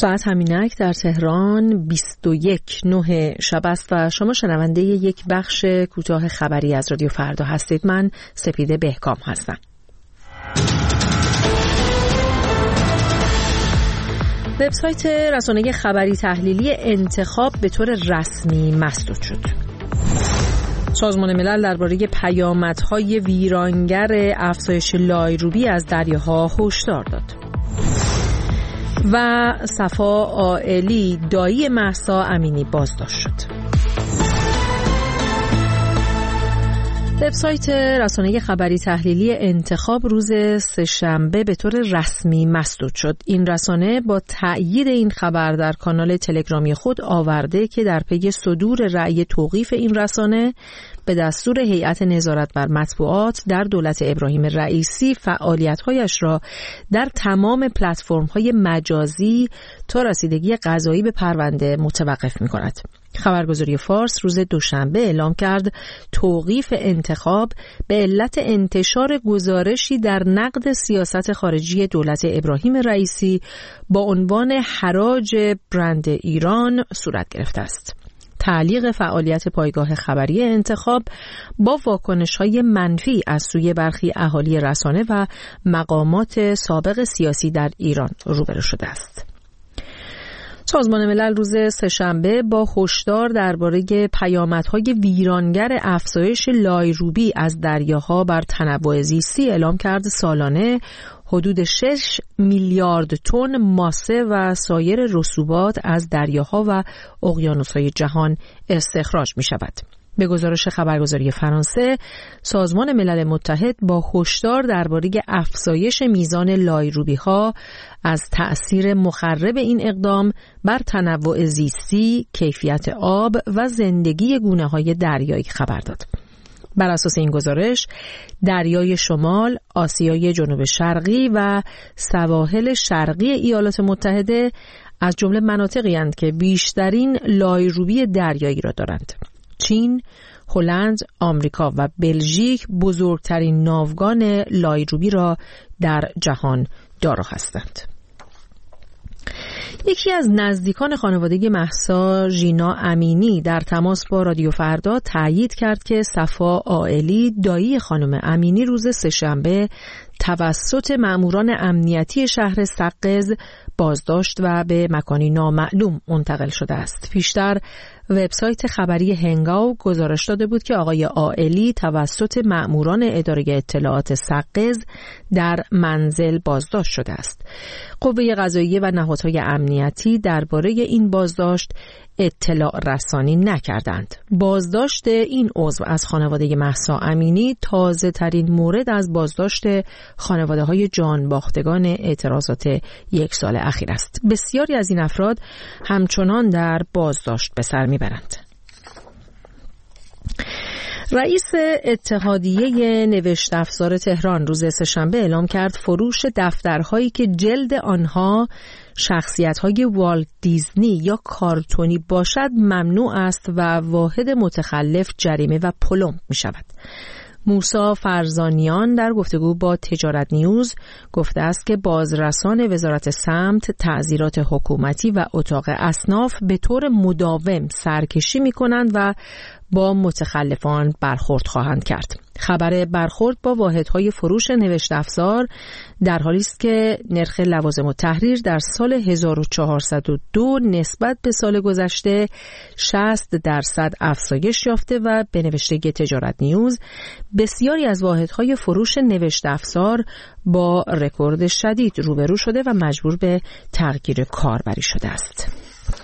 ساعت همینک در تهران 21:09 شب است و شما شنونده یک بخش کوتاه خبری از رادیو فردا هستید. من سپیده بهکام هستم. وبسایت رسانه خبری تحلیلی انتخاب به طور رسمی مسدود شد. سازمان ملل درباره پیامدهای ویرانگر افزایش لایروبی از دریاها هشدار داد. و صفا عائلی دایی مهسا امینی بازداشت شد. وبسایت رسانه خبری تحلیلی انتخاب روز سه‌شنبه به طور رسمی مسدود شد. این رسانه با تأیید این خبر در کانال تلگرامی خود آورده که در پی صدور رأی توقیف این رسانه به دستور هیئت نظارت بر مطبوعات در دولت ابراهیم رئیسی فعالیت‌هایش را در تمام پلتفرم‌های مجازی تا رسیدگی قضایی به پرونده متوقف می‌کند. خبرگزاری فارس روز دوشنبه اعلام کرد توقیف انتخاب به علت انتشار گزارشی در نقد سیاست خارجی دولت ابراهیم رئیسی با عنوان حراج برند ایران صورت گرفته است. تعلیق فعالیت پایگاه خبری انتخاب با واکنش‌های منفی از سوی برخی اهالی رسانه و مقامات سابق سیاسی در ایران روبرو شده است. سازمان ملل روز سه‌شنبه با هشدار درباره پیامدهای ویرانگر افزایش لایروبی از دریاها بر تنوع زیستی اعلام کرد سالانه حدود 6 میلیارد تن ماسه و سایر رسوبات از دریاها و اقیانوس‌های جهان استخراج می‌شود. به گزارش خبرگزاری فرانسه، سازمان ملل متحد با هشدار درباره افزایش میزان لایروبی‌ها از تأثیر مخرب این اقدام بر تنوع زیستی، کیفیت آب و زندگی گونه‌های دریایی خبر داد. بر اساس این گزارش، دریای شمال، آسیای جنوب شرقی و سواحل شرقی ایالات متحده از جمله مناطقی هستند که بیشترین لایروبی دریایی را دارند. چین، هلند، آمریکا و بلژیک بزرگترین ناوگان لایروبی را در جهان دارا هستند. یکی از نزدیکان خانواده مهسا ژینا امینی در تماس با رادیو فردا تأیید کرد که صفا عائلی دایی خانم امینی روز سه‌شنبه توسط مأموران امنیتی شهر سقز بازداشت و به مکانی نامعلوم منتقل شده است. پیشتر وبسایت خبری هنگاو گزارش داده بود که آقای عائلی توسط مأموران اداره اطلاعات سقز در منزل بازداشت شده است. قوه قضاییه و نهادهای امنیتی درباره این بازداشت اطلاع رسانی نکردند. بازداشت این عضو از خانواده مهسا امینی تازه ترین مورد از بازداشت خانواده های جان باختگان اعتراضات یک سال اخیر است. بسیاری از این افراد همچنان در بازداشت به سر میبرند. رئیس اتحادیه نوشت افزار تهران روز سه‌شنبه اعلام کرد فروش دفترهایی که جلد آنها شخصیت‌های والت دیزنی یا کارتونی باشد ممنوع است و واحد متخلف جریمه و پلم می‌شود. موسی فرزانیان در گفتگو با تجارت نیوز گفته است که بازرسان وزارت سمت، تعزیرات حکومتی و اتاق اصناف به طور مداوم سرکشی می‌کنند و با متخلفان برخورد خواهند کرد. خبر برخورد با واحدهای فروش نوشت افزار در حالی است که نرخ لوازم التحریر در سال 1402 نسبت به سال گذشته 60% افزایش یافته و به نوشته تجارت نیوز بسیاری از واحدهای فروش نوشت افزار با رکورد شدید روبرو شده و مجبور به تغییر کاربری شده است.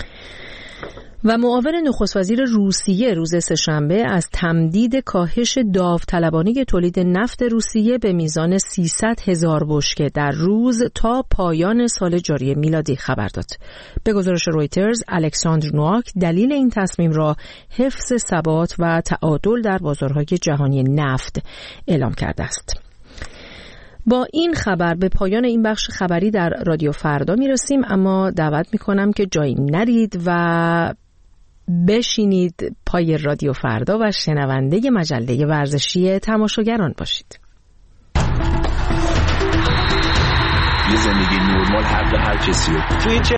و معاون نخست وزیر روسیه روز سه‌شنبه از تمدید کاهش داوطلبانه تولید نفت روسیه به میزان 300,000 بشکه در روز تا پایان سال جاری میلادی خبر داد. به گزارش رویترز، الکساندر نواک دلیل این تصمیم را حفظ ثبات و تعادل در بازارهای جهانی نفت اعلام کرده است. با این خبر به پایان این بخش خبری در رادیو فردا میرسیم، اما دعوت میکنم که جایی نرید و بشینید پای رادیو فردا و شنونده مجله ورزشی تماشاگران باشید. یه زندگی نرمال حق هر کسی